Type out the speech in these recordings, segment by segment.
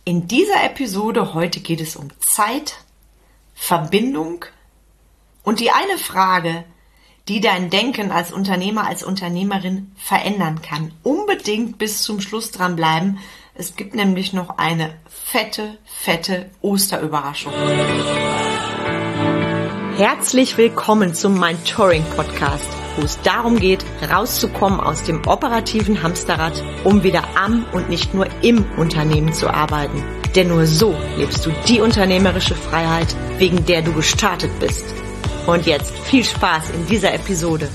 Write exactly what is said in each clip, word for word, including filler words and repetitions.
In dieser Episode heute geht es um Zeit, Verbindung und die eine Frage, die dein Denken als Unternehmer, als Unternehmerin verändern kann. Unbedingt bis zum Schluss dranbleiben. Es gibt nämlich noch eine fette, fette Osterüberraschung. Herzlich willkommen zum Mentoring-Podcast, wo es darum geht, rauszukommen aus dem operativen Hamsterrad, um wieder am und nicht nur im Unternehmen zu arbeiten. Denn nur so lebst du die unternehmerische Freiheit, wegen der du gestartet bist. Und jetzt viel Spaß in dieser Episode.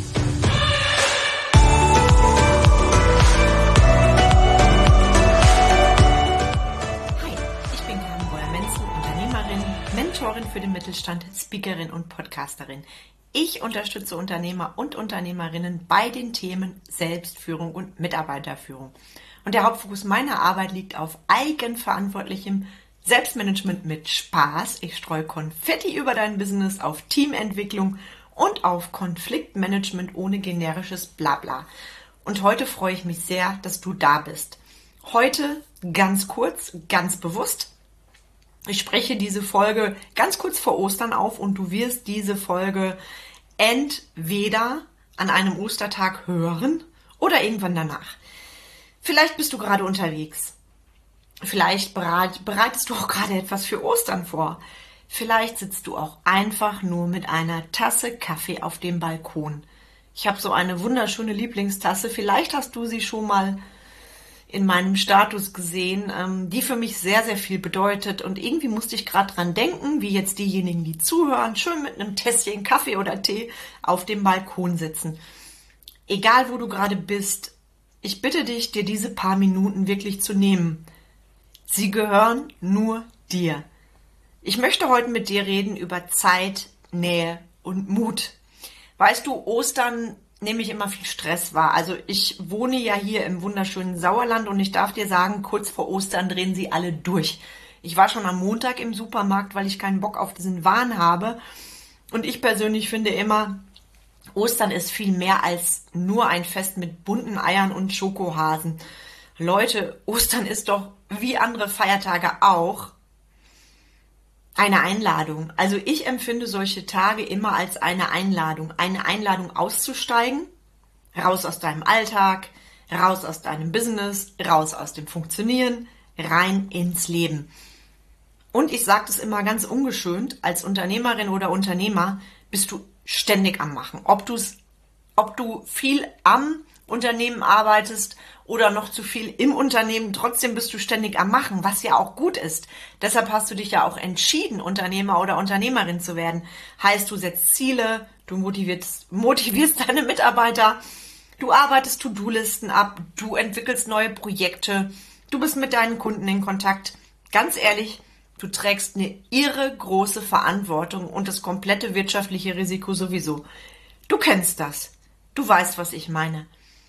Hi, ich bin Karin Breuer-Menzel, Unternehmerin, Mentorin für den Mittelstand, Speakerin und Podcasterin. Ich unterstütze Unternehmer und Unternehmerinnen bei den Themen Selbstführung und Mitarbeiterführung. Und der Hauptfokus meiner Arbeit liegt auf eigenverantwortlichem Selbstmanagement mit Spaß. Ich streue Konfetti über dein Business, auf Teamentwicklung und auf Konfliktmanagement ohne generisches Blabla. Und heute freue ich mich sehr, dass du da bist. Heute ganz kurz, ganz bewusst. Ich spreche diese Folge ganz kurz vor Ostern auf und du wirst diese Folge entweder an einem Ostertag hören oder irgendwann danach. Vielleicht bist du gerade unterwegs. Vielleicht bereitest du auch gerade etwas für Ostern vor. Vielleicht sitzt du auch einfach nur mit einer Tasse Kaffee auf dem Balkon. Ich habe so eine wunderschöne Lieblingstasse. Vielleicht hast du sie schon mal in meinem Status gesehen, ähm, die für mich sehr, sehr viel bedeutet. Und irgendwie musste ich gerade dran denken, wie jetzt diejenigen, die zuhören, schön mit einem Tässchen Kaffee oder Tee auf dem Balkon sitzen. Egal, wo du gerade bist, ich bitte dich, dir diese paar Minuten wirklich zu nehmen. Sie gehören nur dir. Ich möchte heute mit dir reden über Zeit, Nähe und Mut. Weißt du, Ostern nehme ich immer viel Stress wahr. Also ich wohne ja hier im wunderschönen Sauerland und ich darf dir sagen, kurz vor Ostern drehen sie alle durch. Ich war schon am Montag im Supermarkt, weil ich keinen Bock auf diesen Wahn habe. Und ich persönlich finde immer, Ostern ist viel mehr als nur ein Fest mit bunten Eiern und Schokohasen. Leute, Ostern ist doch wie andere Feiertage auch eine Einladung. Also ich empfinde solche Tage immer als eine Einladung. Eine Einladung auszusteigen, raus aus deinem Alltag, raus aus deinem Business, raus aus dem Funktionieren, rein ins Leben. Und ich sage das immer ganz ungeschönt, als Unternehmerin oder Unternehmer bist du ständig am Machen. Ob du's, ob du viel am Unternehmen arbeitest oder noch zu viel im Unternehmen, trotzdem bist du ständig am Machen, was ja auch gut ist. Deshalb hast du dich ja auch entschieden, Unternehmer oder Unternehmerin zu werden. Heißt, du setzt Ziele, du motivierst, motivierst deine Mitarbeiter, du arbeitest To-Do-Listen ab, du entwickelst neue Projekte, du bist mit deinen Kunden in Kontakt. Ganz ehrlich, du trägst eine irre große Verantwortung und das komplette wirtschaftliche Risiko sowieso. Du kennst das. Du weißt, was ich meine.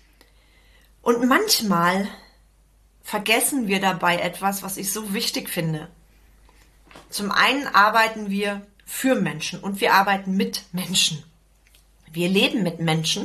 Und manchmal vergessen wir dabei etwas, was ich so wichtig finde. Zum einen arbeiten wir für Menschen und wir arbeiten mit Menschen. Wir leben mit Menschen.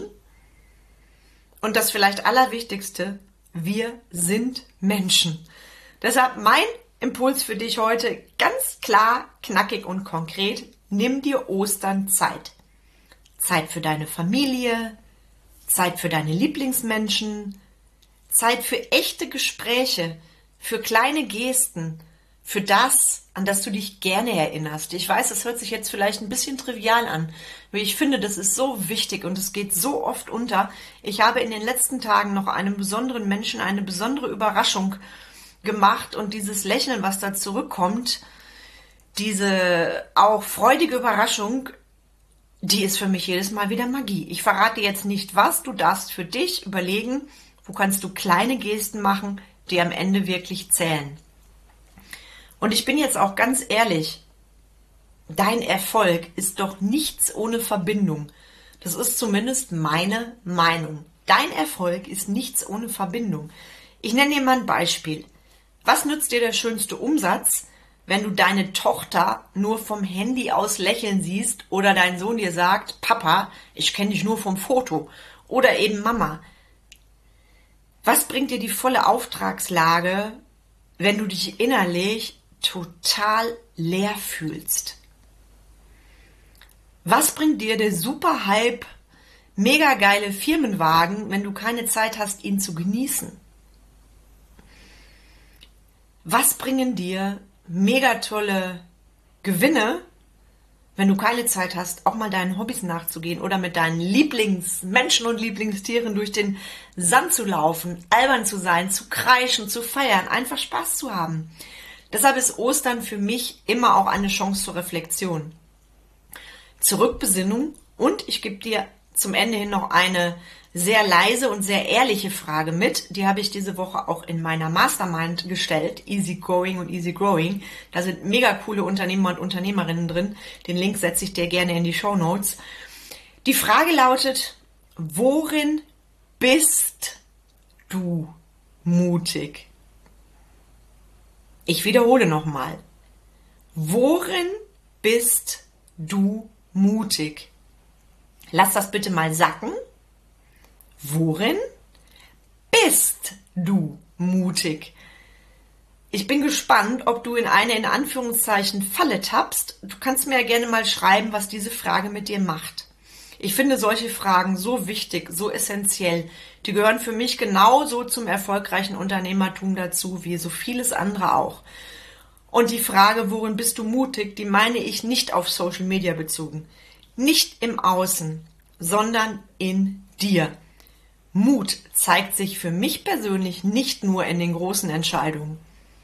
Und das vielleicht Allerwichtigste, wir sind Menschen. Deshalb mein Impuls für dich heute ganz klar, knackig und konkret. Nimm dir Ostern Zeit. Zeit für deine Familie, Zeit für deine Lieblingsmenschen, Zeit für echte Gespräche, für kleine Gesten, für das, an das du dich gerne erinnerst. Ich weiß, es hört sich jetzt vielleicht ein bisschen trivial an, aber ich finde, das ist so wichtig und es geht so oft unter. Ich habe in den letzten Tagen noch einem besonderen Menschen eine besondere Überraschung gemacht und dieses Lächeln, was da zurückkommt, diese auch freudige Überraschung, die ist für mich jedes Mal wieder Magie. Ich verrate jetzt nicht was, du darfst für dich überlegen, wo kannst du kleine Gesten machen, die am Ende wirklich zählen. Und ich bin jetzt auch ganz ehrlich, dein Erfolg ist doch nichts ohne Verbindung. Das ist zumindest meine Meinung. Dein Erfolg ist nichts ohne Verbindung. Ich nenne dir mal ein Beispiel. Was nützt dir der schönste Umsatz, wenn du deine Tochter nur vom Handy aus lächeln siehst oder dein Sohn dir sagt, Papa, ich kenne dich nur vom Foto oder eben Mama? Was bringt dir die volle Auftragslage, wenn du dich innerlich total leer fühlst? Was bringt dir der super Hype, mega geile Firmenwagen, wenn du keine Zeit hast, ihn zu genießen? Was bringen dir mega tolle Gewinne, wenn du keine Zeit hast, auch mal deinen Hobbys nachzugehen oder mit deinen Lieblingsmenschen und Lieblingstieren durch den Sand zu laufen, albern zu sein, zu kreischen, zu feiern, einfach Spaß zu haben? Deshalb ist Ostern für mich immer auch eine Chance zur Reflexion, zur Rückbesinnung, und ich gebe dir zum Ende hin noch eine sehr leise und sehr ehrliche Frage mit. Die habe ich diese Woche auch in meiner Mastermind gestellt, Easy Going und Easy Growing. Da sind mega coole Unternehmer und Unternehmerinnen drin. Den Link setze ich dir gerne in die Shownotes. Die Frage lautet: Worin bist du mutig? Ich wiederhole nochmal. Worin bist du mutig? Lass das bitte mal sacken. Worin bist du mutig? Ich bin gespannt, ob du in eine in Anführungszeichen Falle tappst. Du kannst mir ja gerne mal schreiben, was diese Frage mit dir macht. Ich finde solche Fragen so wichtig, so essentiell. Die gehören für mich genauso zum erfolgreichen Unternehmertum dazu, wie so vieles andere auch. Und die Frage, worin bist du mutig, die meine ich nicht auf Social Media bezogen. Nicht im Außen, sondern in dir. Mut zeigt sich für mich persönlich nicht nur in den großen Entscheidungen.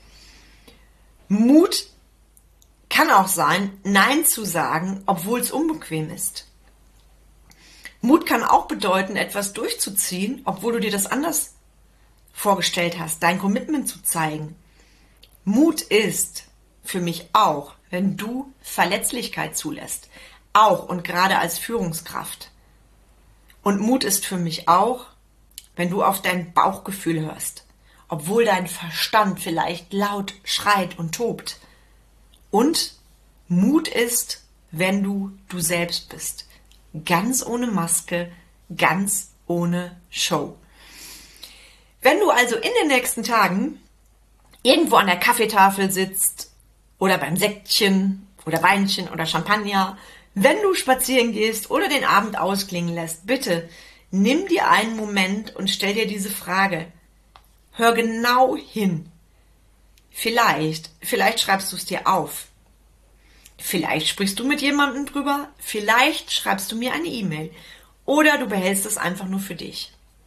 Mut kann auch sein, Nein zu sagen, obwohl es unbequem ist. Mut kann auch bedeuten, etwas durchzuziehen, obwohl du dir das anders vorgestellt hast, dein Commitment zu zeigen. Mut ist für mich auch, wenn du Verletzlichkeit zulässt, auch und gerade als Führungskraft. Und Mut ist für mich auch, wenn du auf dein Bauchgefühl hörst, obwohl dein Verstand vielleicht laut schreit und tobt. Und Mut ist, wenn du du selbst bist. Ganz ohne Maske, ganz ohne Show. Wenn du also in den nächsten Tagen irgendwo an der Kaffeetafel sitzt oder beim Sektchen oder Weinchen oder Champagner, wenn du spazieren gehst oder den Abend ausklingen lässt, bitte nimm dir einen Moment und stell dir diese Frage. Hör genau hin. Vielleicht, vielleicht schreibst du es dir auf. Vielleicht sprichst du mit jemandem drüber. Vielleicht schreibst du mir eine E-Mail. Oder du behältst es einfach nur für dich.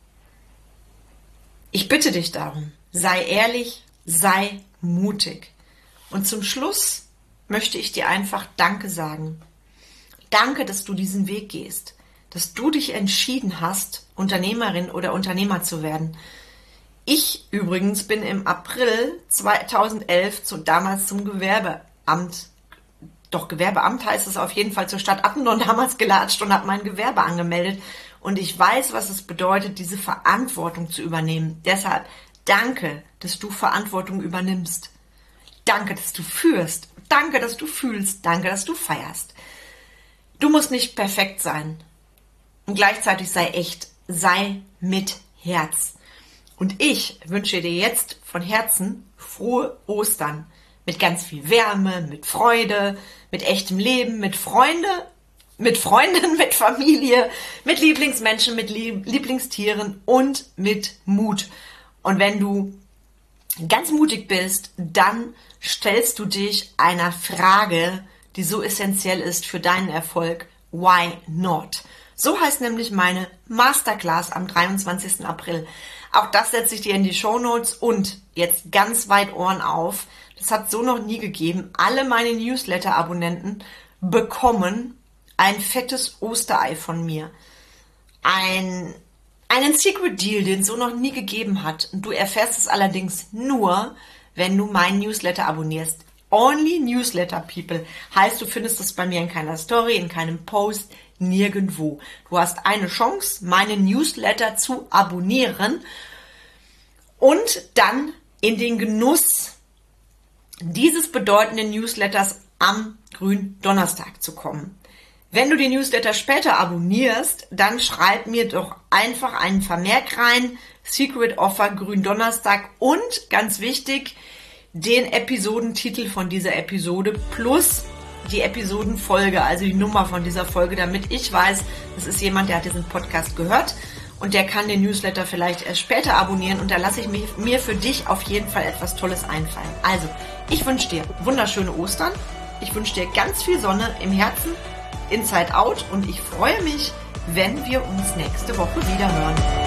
Ich bitte dich darum, sei ehrlich, sei mutig. Und zum Schluss möchte ich dir einfach Danke sagen. Danke, dass du diesen Weg gehst, dass du dich entschieden hast, Unternehmerin oder Unternehmer zu werden. Ich übrigens bin im April zweitausendelf zu, damals zum Gewerbeamt, doch Gewerbeamt heißt es auf jeden Fall, zur Stadt Attendorn damals gelatscht und habe mein Gewerbe angemeldet. Und ich weiß, was es bedeutet, diese Verantwortung zu übernehmen. Deshalb danke, dass du Verantwortung übernimmst. Danke, dass du führst. Danke, dass du fühlst. Danke, dass du feierst. Du musst nicht perfekt sein. Und gleichzeitig sei echt. Sei mit Herz. Und ich wünsche dir jetzt von Herzen frohe Ostern. Mit ganz viel Wärme, mit Freude, mit echtem Leben, mit Freunde, mit Freunden, mit Familie, mit Lieblingsmenschen, mit Lieblingstieren und mit Mut. Und wenn du ganz mutig bist, dann stellst du dich einer Frage, die so essentiell ist für deinen Erfolg. Why not? So heißt nämlich meine Masterclass am dreiundzwanzigsten April. Auch das setze ich dir in die Shownotes und jetzt ganz weit Ohren auf. Das hat so noch nie gegeben. Alle meine Newsletter-Abonnenten bekommen ein fettes Osterei von mir. Ein, einen Secret Deal, den es so noch nie gegeben hat. Und du erfährst es allerdings nur, wenn du meinen Newsletter abonnierst. Only Newsletter People. Heißt, du findest das bei mir in keiner Story, in keinem Post, nirgendwo. Du hast eine Chance, meine Newsletter zu abonnieren und dann in den Genuss dieses bedeutenden Newsletters am Gründonnerstag zu kommen. Wenn du den Newsletter später abonnierst, dann schreib mir doch einfach einen Vermerk rein, Secret Offer Gründonnerstag und, ganz wichtig, den Episodentitel von dieser Episode plus die Episodenfolge, also die Nummer von dieser Folge, damit ich weiß, das ist jemand, der hat diesen Podcast gehört und der kann den Newsletter vielleicht erst später abonnieren und da lasse ich mich, mir für dich auf jeden Fall etwas Tolles einfallen. Also, ich wünsche dir wunderschöne Ostern, ich wünsche dir ganz viel Sonne im Herzen, Inside Out und ich freue mich, wenn wir uns nächste Woche wieder hören.